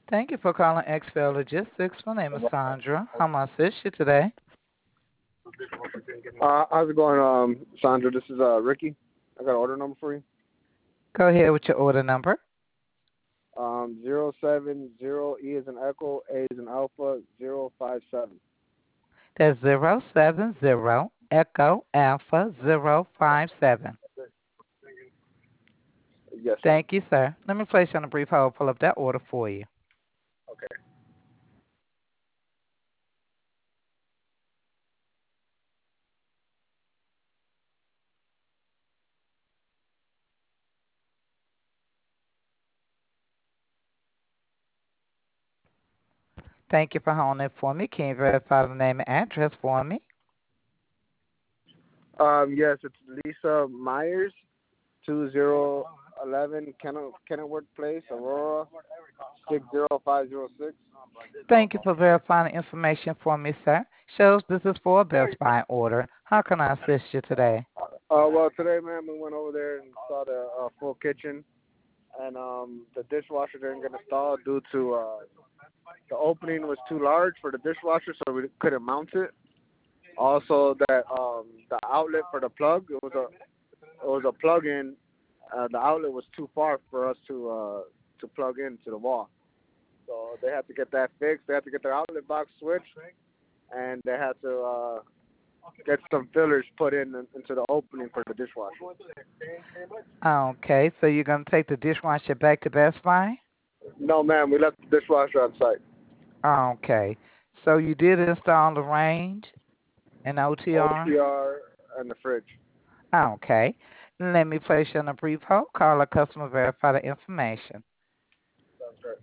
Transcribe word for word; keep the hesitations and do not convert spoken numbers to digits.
Thank you for calling X F L Logistics. My name is Sandra. How may I assist you today? Uh, how's it going, um, Sandra? This is uh Ricky. I got an order number for you. Go ahead with your order number. Um, zero seven zero E is an echo, A is an alpha, zero five seven. That's zero seven zero Echo Alpha zero five seven. Yes, ma'am. Thank you, sir. Let me place you on a brief hold. Pull up that order for you. Okay. Thank you for holding it for me. Can you verify the name and address for me? Um, yes, it's Lisa Myers, two zero eleven Kennet Kenneworth Place, Aurora, six zero five zero six. Thank you for verifying the information for me, sir. Shows this is for a Best Buy order. How can I assist you today? Uh, well, today, ma'am, we went over there and saw the uh, full kitchen, and um, the dishwasher didn't get installed due to uh, the opening was too large for the dishwasher, so we couldn't mount it. Also, that um, the outlet for the plug, it was a it was a plug-in. Uh, the outlet was too far for us to uh, to plug into the wall, so they had to get that fixed. They had to get their outlet box switched, and they had to uh, get some fillers put in into the opening for the dishwasher. Okay, so you're going to take the dishwasher back to Best Buy? No, ma'am, we left the dishwasher on site. Okay, so you did install the range and O T R? O T R and the fridge. Okay, let me place you on a brief hold. Call a customer, verify the information. Sounds great.